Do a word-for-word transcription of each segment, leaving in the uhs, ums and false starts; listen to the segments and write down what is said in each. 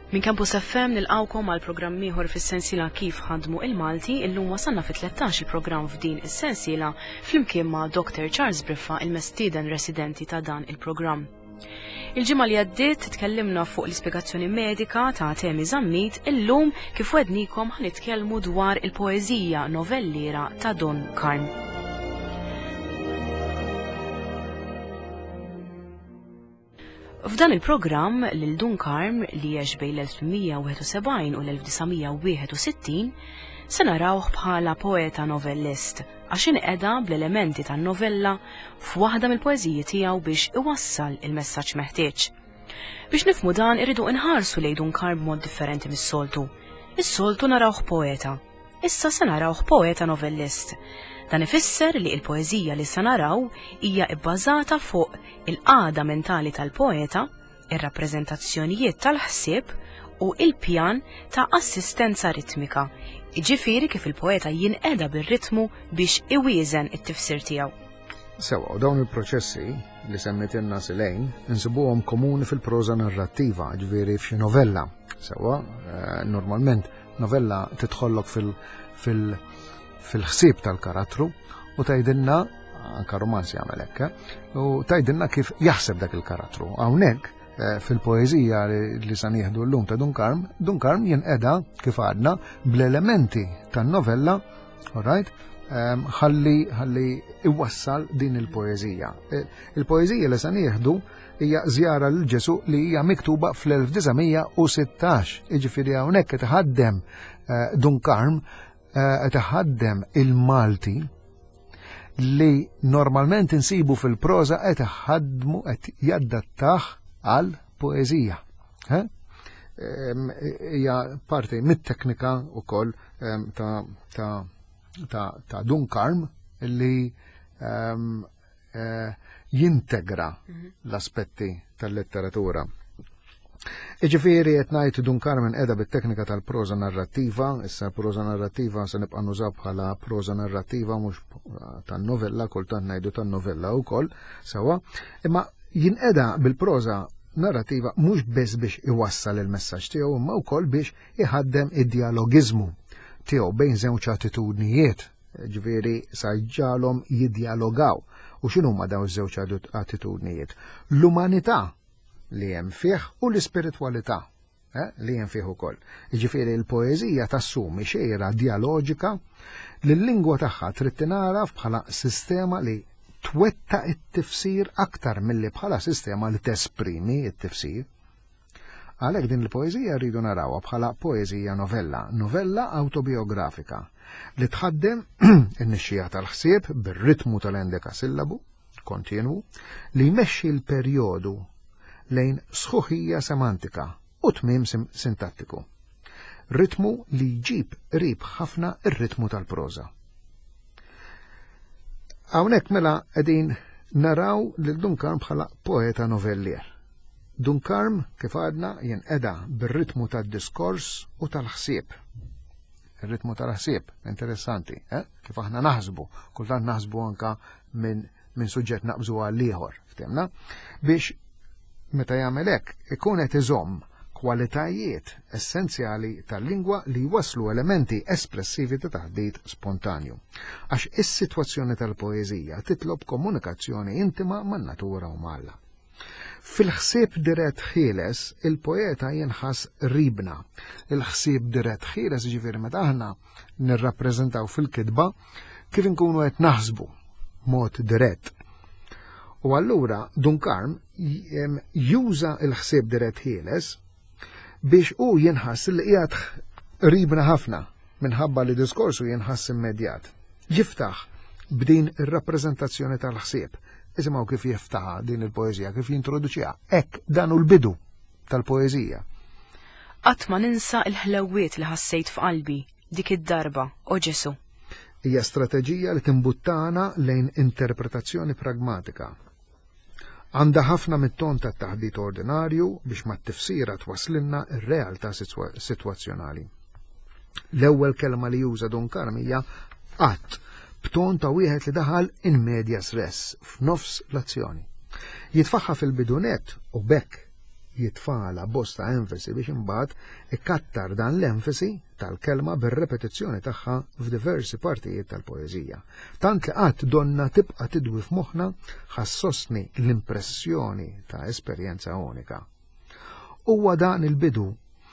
Min Campus F M nilqawkom għal programm ieħor fis-sensiela Kif ħadmu il-Malti illum wasalna fi tlettax il-programm f'din is-sensiela flimkien ma' Doctor Charles Briffa il-mistieden residenti ta' dan il-programm. Il-ġimgħa li għaddiet tkellimna fuq l-ispjegazzjoni medika ta' temi żammit, illum kif wednikom ħanitkellmu dwar il-poeżija novellira ta' Don Carm. F'dan il-programm lil Don Carm li jgħix bejn l-elf mija wieħed u sebgħin u l-elf tisa' wieħed u sittin se narawh bħala poeta novellist għax inqeda bl-elementi tan-novella f'waħda mill-poeżiji tiegħu biex iwassal il-messaġġ meħtieġ. Biex nifhmu dan irridu nħarsu lejn Don Carm b'mod differenti mis-soltu. Is-soltu narawh poeta, issa se narawh poeta novellist. Dan ifisser li l-poeżija li se naraw hija bbażata fuq il-qagħda mentali tal-poeta, ir-rappreżentazzjonijiet tal-ħsieb u il-pjan ta' assistenza ritmika, jiġifieri kif il-poeta jinqeda bir-ritmu biex iwieżen it-tifsir tiegħu. Sewa, dawn il-proċessi li semmitilna silejn insibuhom komuni fil-proża narrattiva, ġifieri f'xi novella. Sewa, normalment novella tidħollok fil- fil- fil-ħsieb tal-karattru u tgħidilna anke romanzi jagħmel hekk, u tgħidilna kif jaħseb dak il-karattru. Hawnhekk fil-poeżija li se nieħdu llum ta' Don Carm, Don Carm jinqeda kif għadna bl-elementi tan-novella, alright, ħalli ħalli iwassal din il-poeżija. Il-poeżija li se nieħdu hija żjara lil Ġesu li hija miktuba fl-elf tisa' u sittax, jiġifieri hawnhekk qed iħaddem Don Carm qed iħaddem il-Malti li normalment insibu fil-proża qed iħaddmu qed jaddattah għal poeżija. Hija parti mit-teknika wkoll ta' ta' ta' ta' Don Carm li jintegra l-aspetti tal-letteratura. Iġifieri qed ngħid Don Carm qiegħda bit-teknika tal-proża narrattiva, issa proża narrattiva se nibqa' nużaw bħala proża narrattiva mhux tan-novella, kultant ngħidu tan-novella wkoll sewwa, imma jinqeda bil-proża narrattiva mhux biss biex iwassal il-messaġġ tiegħu imma wkoll biex iħaddem id-dialogiżmu tiegħu bejn żewġ attitudnijiet, ġifieri sa jġalhom jiddialogaw. U x'inhuma dawn iż-żewġ attitudnijiet? L-umanità li hemm fih u l-ispiritwalità li hemm fih ukoll. Jiġifieri l-poeżija tassumi xejra dialoġika li l-lingwa tagħha trid tingħaraf bħala sistema li twetta t-tifsir aktar milli bħala sistema li tesprimi t-tifsir. Għalhekk din il-poeżija rridu narawha bħala poeżija novella, novella autobiografika li tħaddem in-nixxija tal-ħsieb bir-ritmu tal-endeka sillabu kontinwu li jmexxi l-perjodu lejn sħuħija semantika u tmiem sintattiku. Ritmu li jġib qrib ħafna ir-ritmu tal-proża. Hawnhekk mela qegħdin naraw lil Don Carm bħala poeta novellier. Don Carm kif għadna jinqeda bir-ritmu tad-diskors u tal-ħsieb. Ir-ritmu tal-ħsieb interessanti, eh? Kif aħna naħsbu, kultant naħsbu anke minn min suġġett naqbżu għal ieħor, ftemna, biex meta jagħmel hekk ikun qed iżomm kwalitajiet essenzjali tal-lingwa li jwasslu elementi espressivi ta' taħdid spontanju. Għax is-sitwazzjoni tal-poeżija titlob komunikazzjoni intima man-natura u mal-Alla. Fil-ħsieb dirett ħieles il-poeta jinħass ribna. Il-ħsieb dirett ħieles ġifieri meta aħna nirrappreżentaw fil-kitba kif inkunu qed naħsbu mod dirett. U allura Don Carm juża l-ħsieb dirett ħieles biex hu jinħass li qiegħed ribna ħafna minħabba li diskorsu jinħass immedjat. Jiftaħ b'din ir-rappreżentazzjoni tal-ħsieb. Isimgħu kif jiftaħha din il-poeżija, kif jintroduċiha. Hekk dan hu l-bidu tal-poeżija. Qatt ma ninsa l-ħlewwiet li ħassejt f'qalbi dik id-darba, o Ġesu. Hija strateġija li timbuttana lejn interpretazzjoni pragmatika. Għandha ħafna mit-ton tat-taħdid ordinarju biex mat-tifsira twassilna r-realtà sitwazzjonali. L-ewwel kelma li juża Don Carm hija qatt b'ton ta' wieħed li daħal in medias res f'nofs l-azzjoni. Jitfaħħa fil-bidunet u bekk jitfala bosta enfasi biex imbagħad ikkattar dan l-enfasi tal-kelma bir-repetizzjoni tagħha f'diversi partijiet tal-poeżija. Tant li qatt donna tibqa' tidwi f'moħħna ħassosni l-impressjoni ta' esperjenza unika. Huwa dan il-bidu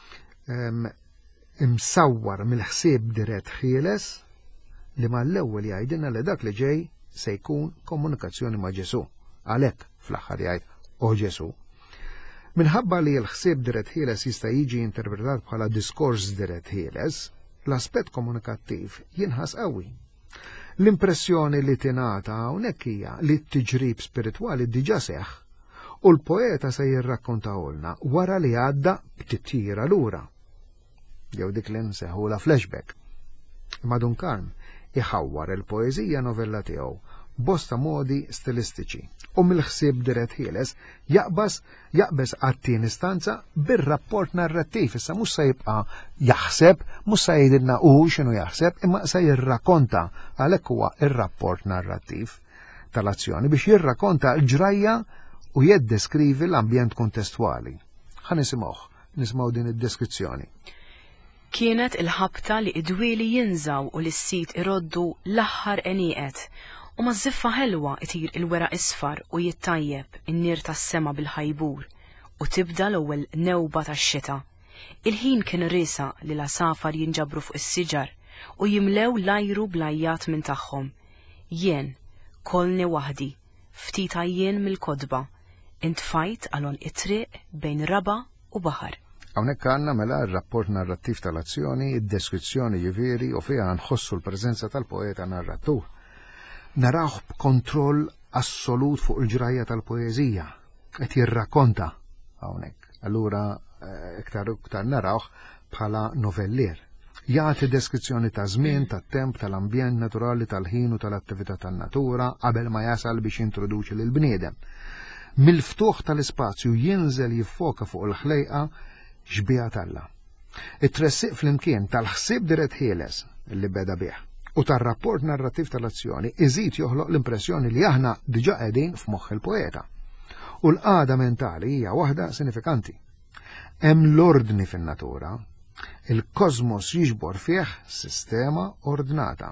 imsawwar mill-ħsieb dirett ħieles li mal-ewwel jgħidilna li dak li ġej se jkun komunikazzjoni ma' Ġesu. Għalhekk fl-aħħar jgħid o Ġesu. Minħabba li l-ħsieb dirett ħieles jista' jiġi interpretat bħala diskors dirett ħieles, l-aspett komunikattiv jinħas qawwi. L-impressjoni li tingħata hawnhekk hija li t-tiġrib spiritwali diġà seħħ u l-poeta se jirrakkontawlna wara li għadda b'titjira lura. Jew dik li nseħħula flashback. Imma Dunkarm iħawwar il-poeżija novella tiegħu bosta modi stilistiċi u mill-ħsieb dirett ħieles jaqbas jaqbes għat-tieni istanza bir-rapport narrattiv. Issa mhux se jibqa' jaħseb, mhux se jgħidilna hu x'inhu jaħseb, imma se jirrakkonta għalhekk huwa ir-rapport narrattiv tal-azzjoni biex jirrakkonta l-ġrajja u jiddeskrivi l-ambjent kontestwali. Ħa nisimgħuh, nisimgħu din id-deskrizzjoni. Kienet il-ħabta li id-dwieli jinżaw u l-sit iroddu l-aħħar enieqet u ma' żiffa ħelwa itir il-wera isfar u jittajjeb in-nier tas-sema bil-ħajbur u tibda l-ewwel newba tax-xita. Il-ħin kien riesa li l-asafar jinġabru fuq is-siġar u jimlew l-ajru blajjat minn tagħhom. Jien kolni waħdi, ftit jien mill-kodba, intfajt għalon it-triq bejn raba u baħar. Hawnhekk għandna mela r-rapport narrattiv tal-azzjoni, id-deskrizzjoni ġifieri u fiha nħossu l-preżenza tal-poeta narrattur. Narawh b'kontroll assolut fuq il-ġrajja tal-poeżija, qed jirrakkonta hawnhekk. Allura iktar iktar narawh bħala novellier. Jagħti deskrizzjoni ta' żmien, tat-temp, tal-ambjent naturali, tal-ħin u tal-attività tan-natura qabel ma jasal biex jintroduċi lil bniedem. Mill-ftuħ tal-ispazju jinżel jiffoka fuq il-ħlejqa xbija talla. It-tressiq flimkien tal-ħsieb dirett ħieles li beda bih u tar-rapport narrattiv tal-azzjoni iżid joħloq l-impressjoni li aħna diġà qegħdin f'moħħ il-poeta. U l-qagħda mentali hija waħda sinifikanti. Hemm l-ordni fin-natura, il-kosmos jiġbor fih sistema ordnata.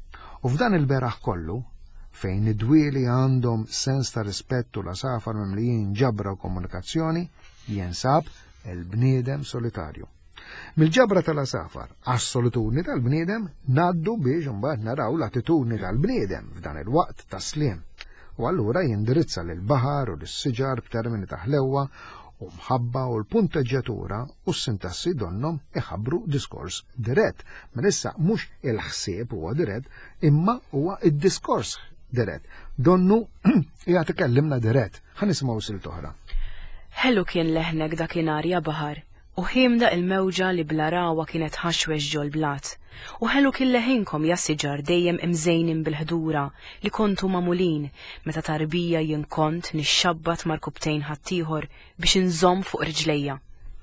U f'dan il-beraħ kollu, fejn id-dwieli għandhom sens ta' rispettu la safar mimlijin ġabra u komunikazzjoni, jinsab il-bniedem solitarju. Mill-ġabra tal-asafar għas-solitudni tal-bniedem naddu biex imbagħad naraw l-attitudni tal-bniedem f'dan il-waqt ta' sliem. U allura jindirizza lil baħar u lis-siġar b'termini ta' ħlewwa u mħabba u l-punteġġjatura u s-sintassi donnom iħabbru diskors dirett. Ma issa mhux il-ħsieb huwa dirett, imma huwa id-diskors dirett. Donnu hija tikellimna dirett. Ħa nisimgħu silt oħra. Ħellu kien leħnek dakinhar ja baħar. U ħimda il-mewġa li bla rawa kienet ħaxwex ġol blat. U ħellu kien leħinkom ja siġar dejjem imżejnin bil-ħdura li kontu mamulin meta tarbija jien kont nixxabbat mal-kubtejn ħaddieħor biex inżomm fuq riġlejja.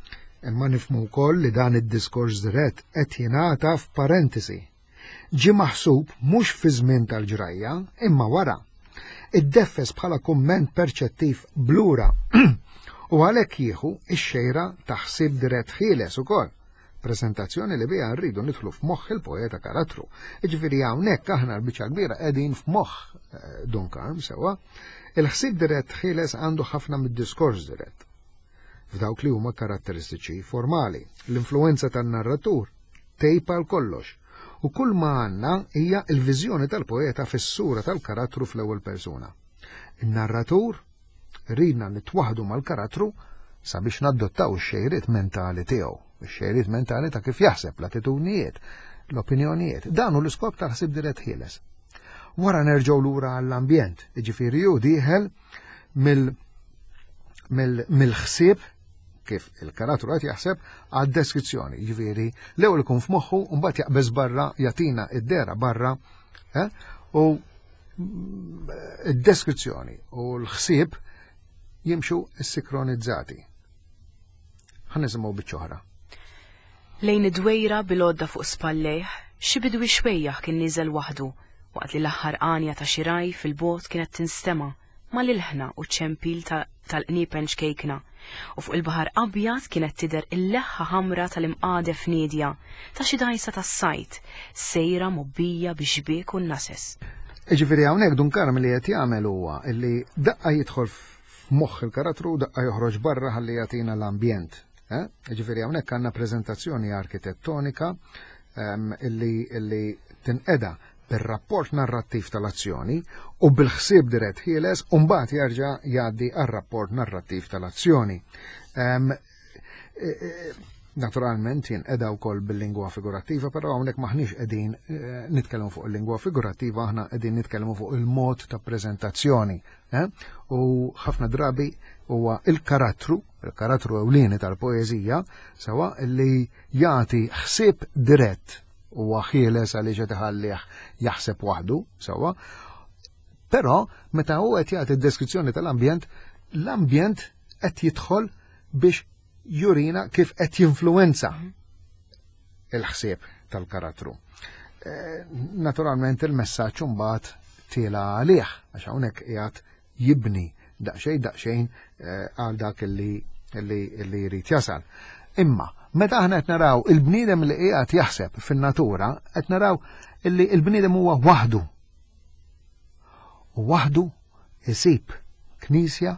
Imma nifhmu wkoll li dan id-diskors dirett qed jingħata f'parentesi. Ġi maħsub mhux fi żmien tal-ġrajja imma wara. Iddeffes bħala kumment perċettiv blura. U għalhekk jieħu x-xejra ta' ħsieb dirett ħieles ukoll. Preżentazzjoni li biha rridu nidħlu f'moħħ il-poeta karattru. Jiġifieri hawnhekk aħna l-biċċa kbira qegħdin f'moħħ Dunkarm sewwa, il-ħsieb dirett ħieles għandu ħafna mid-diskors dirett. F'dawk li huma karatteristiċi formali, l-influenza tan-narratur tejpa l-kollox. U kull ma għandna hija l-viżjoni tal-poeta fis-sura tal-karattru fl-ewwel persuna. In-narratur ridna nitwaħdu mal-karattru sabiex naddottaw ix-xejriet mentali tiegħu, ix-xejriet mentali ta' kif jaħseb, l-attitudnijiet, l-opinjonijiet. Dan hu l-iskop ta' ħsieb dirett ħieles. Wara nerġgħu lura għall-ambjent, jiġifieri hu dieħel mill-ħsieb kif il-karattru qed jaħseb għad-deskrizzjoni. Jiġifieri l-ewwel ikun f'moħħu u mbagħad jaqbeż barra jagħtina id-dera barra u id-deskrizzjoni u l-ħsieb jimxu s-sikronizzati. Ħan nisimgħu biċ-ċoħra. Lejn id-dwejra bil-għodda fuq spallejh, xi bidwi xwejjaħ kien niżel waħdu, waqt li l-aħħar qanja ta' xi raj fil-bogħod kienet tinstema' ma' l-ilħna u ċempil tal-qniepen xkejkna U fuq il-Baħar Abjad kienet tidher il-leħħa ħamra tal-imqadef Nedja ta' xi dgħajsa tas-sajt, sejra mobbija bix-xbiek u n-nases. Ġifieri hawnhekk Dunkarm li qed jagħmel huwa li daqqa jidħol f'moħħ il-karattru u daqqa joħroġ barra ħalli jagħtina l-ambjent. Ġifieri hawnhekk għandna preżentazzjoni arkitettonika illi tinqeda bir-rapport narrattiv tal-azzjoni u bil-ħsieb dirett ħieles u mbagħad jerġa' jgħaddi għar-rapport narrattiv tal-azzjoni. Naturalment jinqeda wkoll bil-lingwa figurattiva, però hawnhekk maħniex qegħdin nitkellmu fuq il-lingwa figurattiva, aħna qegħdin nitkellmu fuq il-mod ta' preżentazzjoni. U ħafna drabi huwa il-karattru, il-karattru ewlieni tal-poeżija, sewa li jagħti ħsieb dirett u ħieles għaliex qed iħallih jaħseb waħdu, sewa. Però meta hu qed jagħti d-deskrizzjoni tal-ambjent, l-ambjent qed jidħol biex jurina kif qed jinfluwenza il-ħsieb tal-karattru. Naturalment il-messaġġ imbagħad tiela għalih għax hawnhekk qiegħed jibni daqsxejn daqsxejn għal dak li jrid jasal. Imma meta aħna qed naraw il-bniedem li qiegħed jaħseb fin-natura, qed naraw illi l-bniedem huwa waħdu. U waħdu isib knisja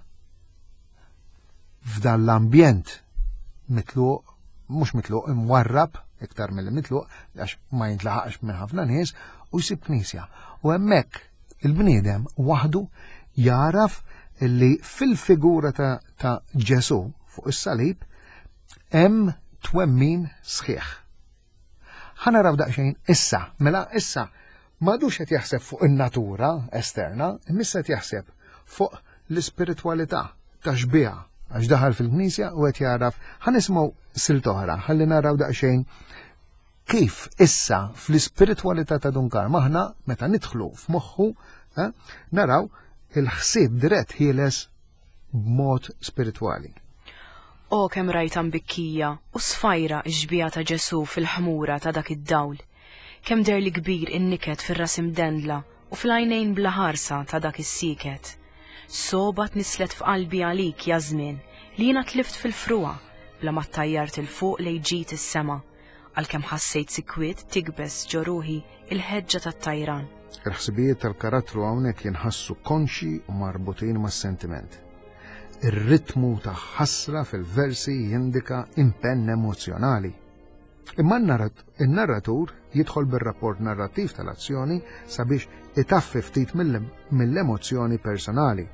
f'dan l-ambjent mitluq, mhux mitluq, imwarrab iktar milli mitluq għax ma jintlaħaqx minn ħafna nies u jsib knisja. U hemmhekk il-bniedem waħdu jaraf illi fil-figura ta', ta Ġesu fuq is-salib hemm twemmin sħiħ. Ħanaraw daqsxejn issa, mela issa m'għadux qed jaħseb fuq in-natura esterna, imissa qed jaħseb fuq l-ispiritwalità ta' xbiegħa għax daħal fil-knisja u qed jaraf. Ħanismgħu silt oħra, ħalli naraw daqsxejn kif issa fl-ispiritwalità ta' Dunkarm aħna meta nidħlu f'moħħu naraw il-ħsieb dirett ħieles b'mod spiritwali. O kemm rajt ambikkija u sfajra x-xbija ta' Ġesu fil-ħmura ta' dak id-dawl. Kemm derli kbir in-niket fir-rasim dendla u fl-għajnejn bla ħarsa ta' dak is-siket. Soba tnislet f'qalbi għalik ja żmien li jiena tlift fil-fruwa bla ma ttajjart il fuq lejn ġid is-sema għalkemm ħassejt sikwiet tikbes ġoruħi il-ħeġġa tat-tajran. Il-ħsibijiet tal-karattru hawnhekk jinħassu konxi u marbutin mas-sentiment. Ir-ritmu ta' ħasra fil-versi jindika impenn emozjonali. Imma n-narratur jidħol bir-rapport narrattiv tal-azzjoni sabiex itaffi ftit mill-emozzjoni personali.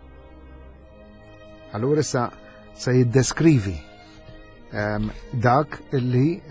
Allura issa se jiddeskrivi um, dak illi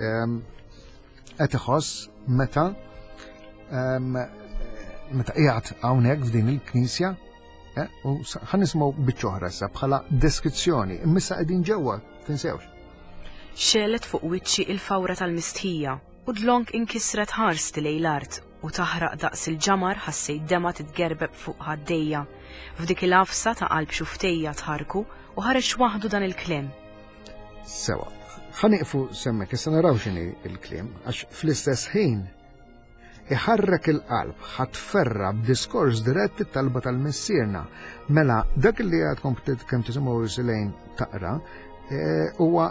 qed iħoss meta um, meta qiegħed hawnhekk f'din il-knisja u ħanismgħu biċ-ċoħra issa bħala deskrizzjoni, imissa qegħdin ġewwa, tinsewx. Xelet fuq wiċċi il-fawra tal-mistħija u dlonk inkisret ħarsti lejn l-art u taħraq daqs il-ġamar ħassejt dema titgerbeb fuq ħaddejja. F'dik il-għafsa ta' qalb xuftejja tħarku u ħareġ waħdu dan il-kliem. Sewa, ħaniqfu semmek issa naraw x'inhi il-kliem għax fl-istess ħin iħarrek il-qalb ħatferra b'diskors dirett it-talba tal-missierna. Mela dak li għadkom kemm tisimgħu silejn taqra huwa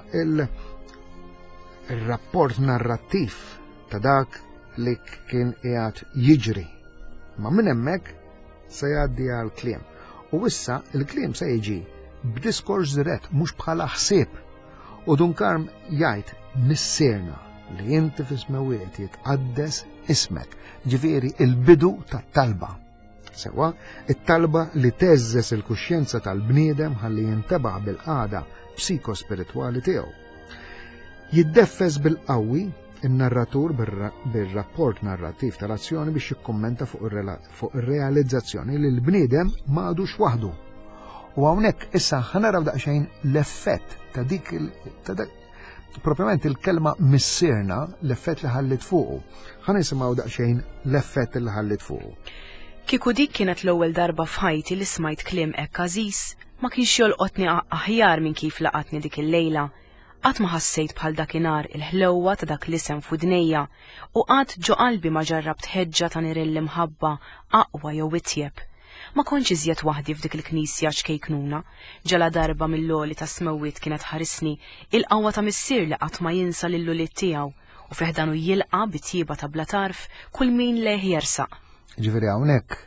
il-rapport narrattiv ta' dak li kien qiegħed jiġri. Ma minn hemmhekk se jgħaddi għal kliem. U issa il-kliem se jiġi b'diskors dirett mhux bħala ħsieb. U Dunkarm jgħid missierna li inti f'ismewiet jitqaddes ismek, ġifieri il-bidu tat-talba. Sewa, it-talba li teżżes il-kuxjenza tal-bniedem ħalli jintebaħ bil-qagħda psikospiritwali tiegħu. Jiddeffes bil-qawwi in-narratur bir-rapport narrattiv tal-azzjoni biex jikkummenta fuq ir-realizzazzjoni li l-bniedem m'għadux waħdu. U hawnhekk issa ħanaraw daqsxejn l-effett ta' dik propjament il-kelma missierna, l-effett li ħallit fuqu. Ħanisimgħu daqsxejn l-effett li ħallit fuqu. Kieku dik kienet l-ewwel darba f'ħajti li smajt kliem hekk għażiż, ma kienx jolqotni aħjar minn kif laqatni dik il-lejla. Qatt ma ħassejt bħal dakinhar il-ħlewwa ta' dak l-isem f'udnejja u qatt ġo qalbi ma ġarrabt ħeġġa ta' niril imħabba aqwa jew itjeb. Ma konċ iżjed waħdi f'dik il-knisja xkejknuna, ġala darba mill-loli ta' smewit kienet ħarisni il-qawwa ta' missier li qatt ma jinsa lill-luliet tiegħu u fiħdanu jilqa' bitjieba ta' bla tarf kull min leħ jersaq. Ġifieri hawnhekk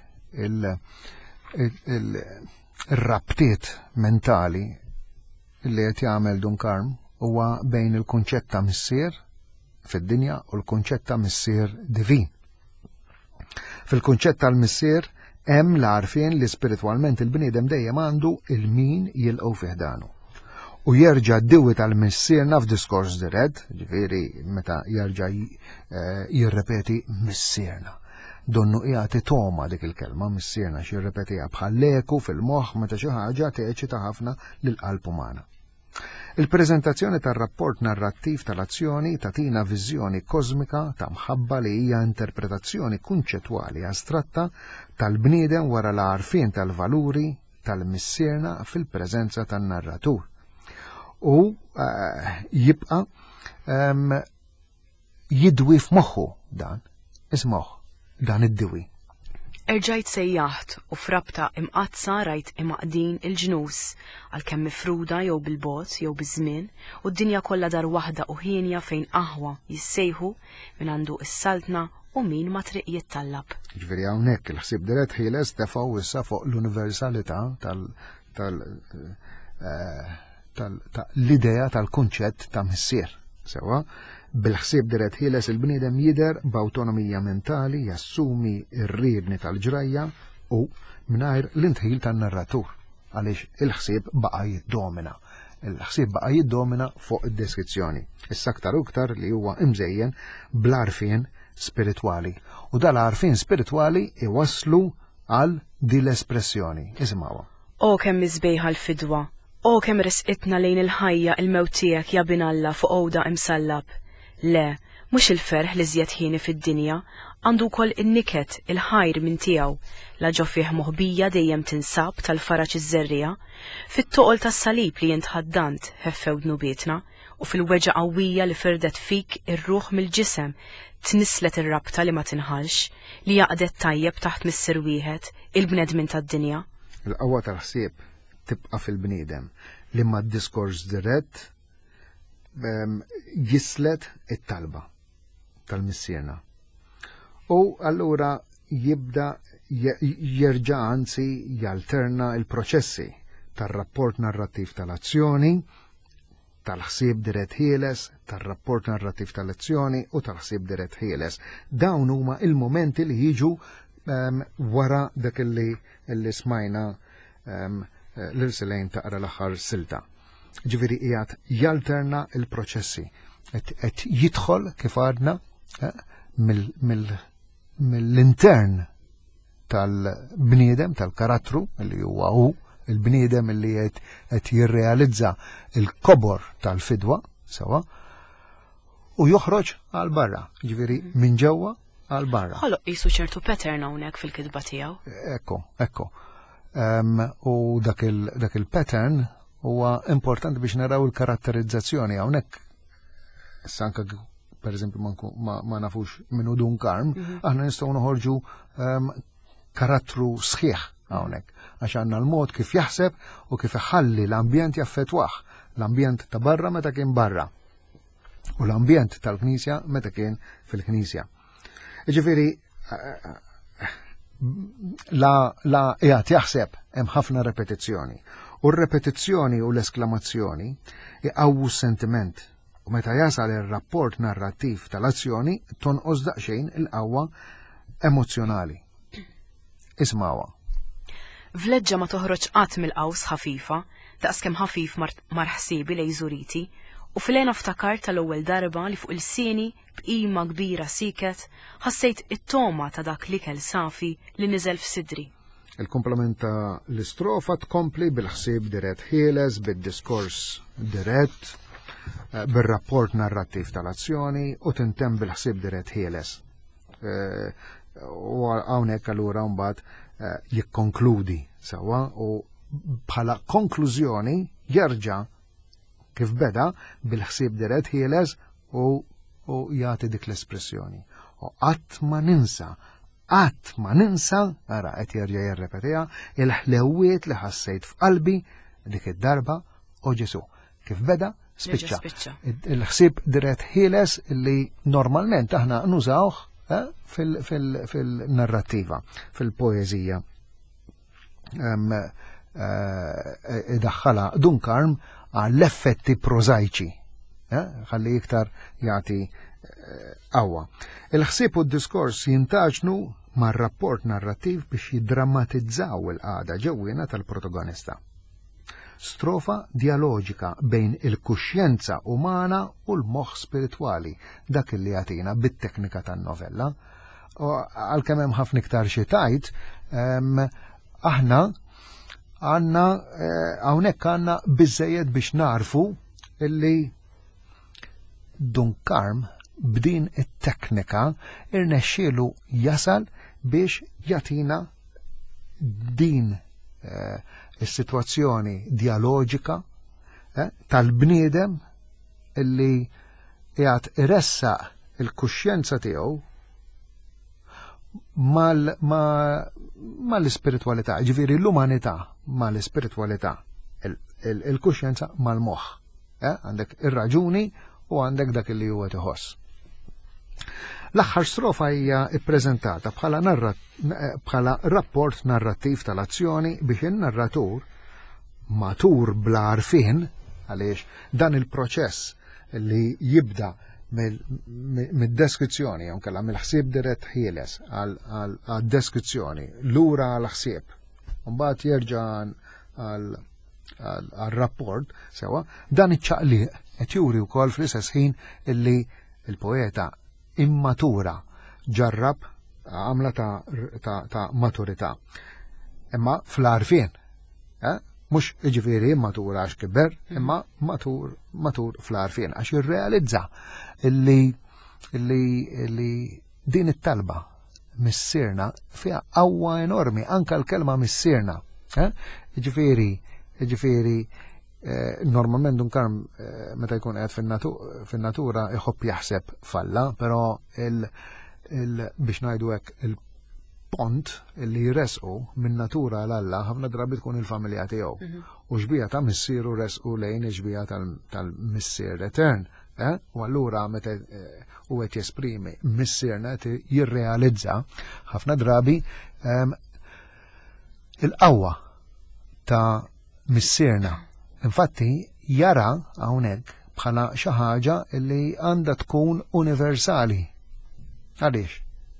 il-rabtiet mentali li qed jagħmel Dunkarm huwa bejn il-kunċett ta' missier fid-dinja u l-kunċett ta' missier divin. Fil-kunċett tal-missier hemm l-għarfien li spiritwalment il-bniedem dejjem għandu il-min jilqgħu fiħdanu. U jerġa' d-diwi tal-missierna f'diskors dirett, ġifieri meta jerġa' jirrepeti missierna. Donnu qiegħed toma dik il-kelma missierna xi jirrepetiha bħal eku fil-moħħ meta xi ħaġa teċita ħafna lill-qalb umana. Il-preżentazzjoni tar-rapport narrattiv tal-azzjoni tatina viżjoni kosmika ta' mħabba li hija interpretazzjoni kunċettwali astratta tal-bniedem wara l-għarfien tal-valuri tal-missierna fil-preżenza tan-narratur. U uh, jibqa um, jidwi f'moħħu dan, ismoħ, dan id-diwi. Erġajt sejjaħt u frabta imqazza rajt imaqdin il-ġnus għalkemm mifruda jew bil-bot jew biż-żmien u d-dinja kollha dar waħda u ħienja fejn qaħwa jissejħu min għandu s-saltna u min ma triq jittallab. Ġifieri hawnhekk il-ħsieb dirett ħieles tefgħu issa fuq l-universalità tal tal tal-idea tal-kunċett ta' missier. Sewa, bil-ħsieb dirett ħieles il-bniedem jidher b'awtonomija mentali jassumi r-riedni tal-ġrajja u mingħajr l-intħil tan-narratur għaliex il-ħsieb baqa' jiddomina. Il-ħsieb baqa' jiddomina fuq id-deskrizzjoni. Issa aktar u aktar li huwa imżejjen bl-għarfien spiritwali. U dal-għarfien spiritwali iwasslu għal din l-espressjoni. Isimgħuha. O kemm miżbejħa l-fidwa, o kemm risqitna lejn il-ħajja il-mewtiek ja binalla fuq owda imsallab. Le, mhux il-ferħ li żjed ħieni fid-dinja, għandu wkoll in-niket il-ħajr minn tiegħu, la ġo fih moħbija dejjem tinsab tal-faraġ iż-żerrija, fit-toqol tas-salib li jintħaddant ħeffew dnubietna u fil-weġa qawwija li firdet fik ir-ruħ mill-ġisem tnislet ir-rabta li ma tinħalx li jaqdet tajjeb taħt missier wieħed il-bnedmin tad-dinja. Il-qawwa tal-ħsieb tibqa' fil-bniedem li ma d-diskors dirett gislet it-talba tal-missierna. U allura jibda jerġa' anzi jalterna il-proċessi tar-rapport narrattiv tal-azzjoni, tal-ħsieb dirett ħieles, tar-rapport narrattiv tal-azzjoni u tal-ħsieb dirett ħieles. Dawn huma il-momenti li jiġu um, wara dak li, li smajna um, l-irsilejn taqra l-aħħar silta. Ġifieri qiegħed jalterna il-proċessi, qed jidħol kif għadna mill-intern tal-bniedem, tal-karattru li huwa hu, il-bniedem li qed jirrealizza il-kobor tal-fidwa sewa u joħroġ għal barra, ġifieri minn ġewwa għal barra. Ħoloq qisu ċertu pattern hawnhekk fil-kitba tiegħu. Ekku, ekku. Um, u dak il-pattern huwa importanti biex naraw il-karatterizzazzjoni hawnhekk. Sanka per eżempju ma, ma nafux minnu Dunkarm, mm -hmm. aħna nistgħu noħorġu um, karattru sħiħ hawnhekk għax għandna l-mod kif jaħseb u kif iħalli l-ambjent jaffettwah, l-ambjent ta' barra meta kien barra u l-ambjent tal-Knisja meta kien fil-Knisja. Ġifieri la la qiegħed jaħseb hemm ħafna repetizzjoni. U r-repetizzjoni u l-esklamazzjoni iqawwu s-sentiment u meta jasal ir-rapport narrattiv tal-azzjoni tonqos daqsxejn il-qawwa emozjonali. Ismawha. Vleġġa ma toħroġ qatt mill-qaws ħafifa, daqskemm ħafif marħsibi lej żuriti, u fil-għena ftakar tal-ewwel darba li fuq il-sieni b'qima kbira siket ħassejt it-toma ta' dak l-ikel safi li niżel f'sidri. Il-komplement ta' l-istrofa tkompli bil-ħsieb dirett ħieles, bid-diskors dirett, bil-rapport narrattiv tal-azzjoni u tintem bil-ħsieb dirett ħieles. U hawnhekk allura mbagħad jikkonkludi sewa u bħala konklużjoni jerġa' kif beda bil-ħsieb dirett ħieles u, u jagħti dik l-espressjoni. U qatt ma ninsa, qatt ma ninsa, ara qed jerġa' jirrepetiha, il-ħlewiet li ħassejt f'qalbi dik id-darba u Ġesu. Kif beda spiċċa. Il-ħsieb dirett ħieles li normalment aħna nużawh fil-narrattiva, fil-poeżija. Idaħħala Dunkarm għall-effetti prozaiċi, ħalli iktar jagħti qawwa. Il-ħsieb u d-diskors jintaġnu mar-rapport narrattiv biex jiddrammatizzaw il-qagħda ġewwiena tal-protagonista. Strofa dialoġika bejn il-kuxjenza umana u l-moħħ spiritwali, dak li jagħtina bit-teknika tan-novella. Għalkemm hemm ħafna iktar xi tajt, aħna għandna hawnhekk għandna biżżejjed biex narfu illi Dunkarm b'din it-teknika irnexxielu jasal biex jagħtina din is-sitwazzjoni dialoġika tal-bniedem illi qiegħed iressaq il-kuxjenza tiegħu mal-ispiritwalità, ġifieri l-umanità mal-ispiritwalità, il-kuxjenza mal-moħħ. Għandek ir-raġuni u għandek dak li huwa iħoss. L-aħħar strofa hija ppreżentata bħala bħala rapport narrattiv tal-azzjoni biex in-narratur matur bla għarfien għaliex dan il-proċess li jibda mid-deskrizzjoni, jew kellha mill-ħsieb dirett ħieles għad-deskrizzjoni, lura għall-ħsieb, mbagħad jerġa' għal-rapport sewa, dan iċ-ċaqliq qed juri wkoll fl-istess ħin illi il-poeta immatura ġarrab għamla ta' maturità. Imma fl-għarfien, mhux jiġifieri immatura għax kiber, imma matur matur fl-għarfien għax jirrealizza illi illi din it-talba missierna fiha qawwa enormi, anke l-kelma missierna. Jiġifieri jiġifieri normalment Dunkarm meta jkun qed fin-natura iħobb jaħseb falla, però biex ngħidu hekk il-pont li jresqu minn natura l Alla ħafna drabi tkun il-familja tiegħu. U xbija ta' missieru resqu lejn iġbija tal-missier etern. U allura meta u qed jesprimi missierna jirrealizza ħafna drabi il-qawwa ta' missierna. Infatti jara hawnhekk bħala xi ħaġa li għandha tkun universali. Għaliex?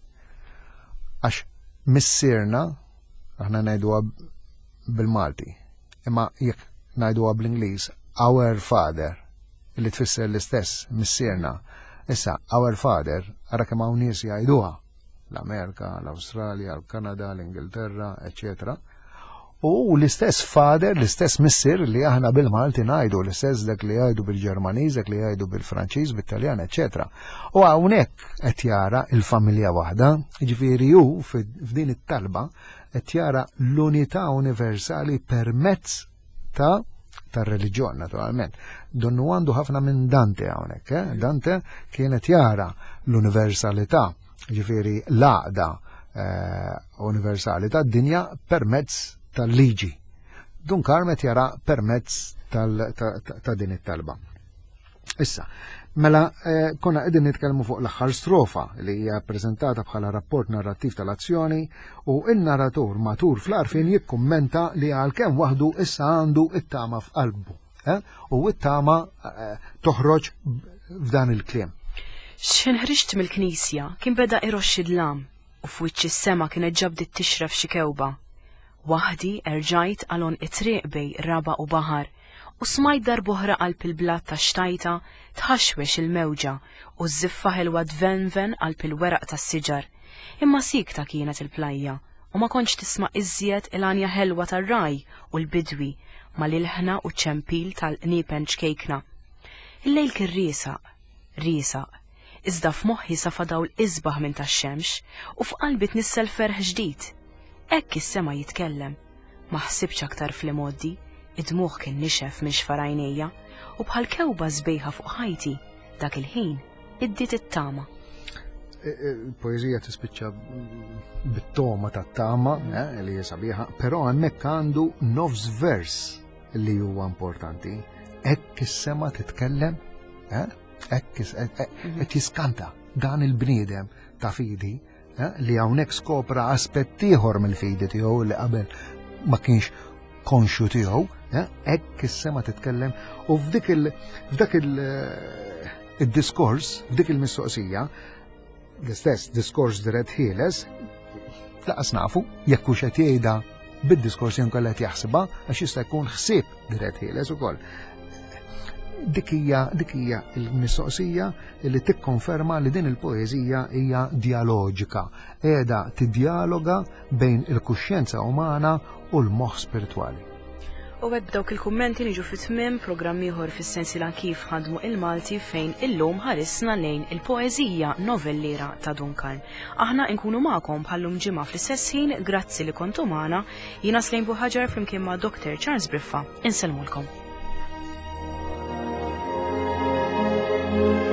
Għax missierna aħna ngħiduha bil-Malti, imma jekk ngħiduha bl-Ingliż our father li tfisser l-istess missierna. Issa our father ara kemm hawn nies jgħiduha l-Amerika, l-Awstralja, l-Kanada, l-Ingilterra, eċetera. U l-istess father, l-istess missier li aħna bil-Malti ngħidu, l-istess dak li jgħidu bil-Ġermaniż, dak li jgħidu bil-Franċiż, bil-Taljan, eċetera. U hawnhekk qed jara l-familja waħda, jiġifieri hu f'din it-talba qed jara l-unità universali permezz ta' tar-reliġjon naturalment. Donnu għandu ħafna minn Dante hawnhekk, eh? Dante kienet jara l-universalità, jiġifieri l-għaqda eh, universali tad-dinja permezz tal-liġi. Dunkarm qed jara permezz ta' din it-talba. Issa, mela konna qegħdin nitkellmu fuq l-aħħar strofa li hija ppreżentata bħala rapport narrattiv tal-azzjoni u n-narratur matur fl-għarfien jikkummenta li għalkemm waħdu issa għandu it-tama f'qalbu. U it-tama toħroġ f'dan il-kliem. X'inħriġt mill-Knisja kien beda iroxxi d-lam u f'wiċċ is-sema kienet ġabdet tixref xi kewba. Waħdi erġajt għalon it-triq bej raba u baħar u smajt darbohra qalb il-blat ta' xtajta tħaxwex il-mewġa u z-ziffa ħelwa dvenven qalb il-weraq ta' siġar. Imma sikta kienet il-plajja u ma konċ tisma' iżjed il-għanja ħelwa tar-raj u l-bidwi ma l-ilħna u ċempil tal-qniepen ċkejkna. Il-lejl kien riesaq, riesaq, iżda f'moħħi safadaw l-isbaħ minn tax-xemx u f'qalbi tnissel ferħ ġdid. Ekk is-sema jitkellem, ma ħsibx aktar fl-imoddi, id-dmuħ kien nixef minn xfarajnejja u bħal kewba żbejħa fuq ħajti dak il-ħin iddiet it-tama. il-poezija tispiċċa bit-toma tat-tama li hija sabiħa, però hemmhekk għandu nofs vers li huwa importanti. Hekk is-sema titkellem, hekk qed jiskanta dan il-bniedem ta' fidi li hawnhekk skopra aspett ieħor mill-fidi tiegħu li qabel ma kienx konxu tiegħu, hekk is-sema titkellem u f'dik il-f'dak il-diskors, f'dik il-mistoqsija, l-istess diskors dirett ħieles, laqas nafu jekk hux qed jgħidha bid-diskors jinkolla qed jaħsibha għax jista' jkun ħsieb dirett ħieles ukoll. Dik hija dik hija l-mistoqsija li tikkonferma li din il-poeżija hija dialoġika, qiegħda tiddialoga bejn il-kuxjenza umana u l-moħħ spiritwali. U għed dawk il-kummenti niġu fit-tmiem programm ieħor fis-sensiela kif ħadmu il-Malti fejn illum ħarisna lejn il-poeżija novellira ta' Duncan. Aħna nkunu magħkom bħallum ġimgħa fl-istess ħin, grazzi li kontu magħna, jiena Slejn Buħaġar flimkien ma' Doktor Charles Briffa. Insellmulkom.